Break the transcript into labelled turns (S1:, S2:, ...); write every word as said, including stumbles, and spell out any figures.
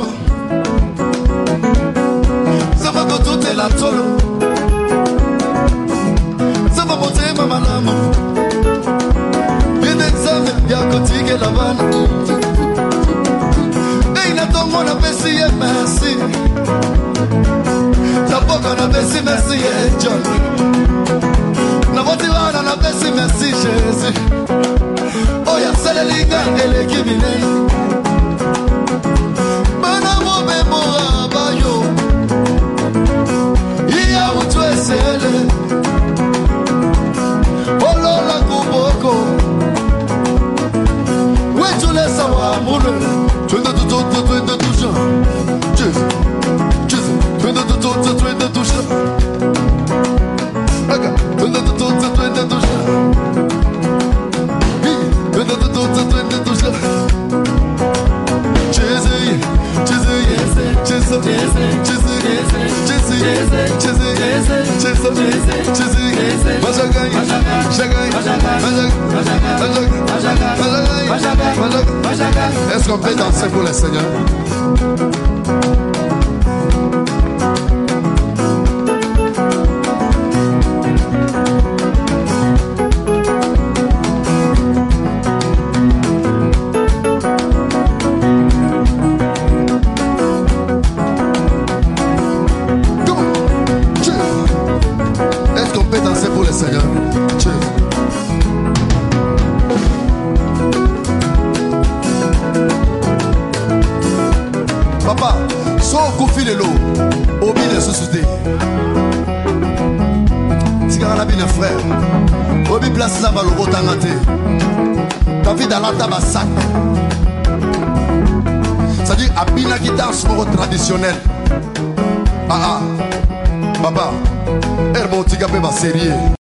S1: malamu Zama kotote la tolo Zama motema malamu Yende nzame ya kotike la bana Ei na tongo na besi ye merci Tapoka na besi merci ye John Na motivana na besi merci Jésus Oya sele linga ele kibine Mana mobe moa bayo Iya utwe sele Olola kuboko Wetu lesa wa mule Twende tutoto twende tusha Jesus Jesus Twende tutoto twende tusha Aga Twende tutoto twende tusha Twende tutoto twende tusha Jesus Jesus Jesus Jesus Jesus Jesus Jesus Jesus Majagai Majagai Majagai Est-ce qu'on peut danser pour le Seigneur? Est-ce qu'on peut danser pour le Seigneur? Papa, so kofi lelo, obi de société. Si quand on a bien un frère, obi place là bas le rotangate. Ta vie dans la table sac. C'est-à-dire abina qui danse moro traditionnel. Ah ah, papa, elle monte qui a fait ma série.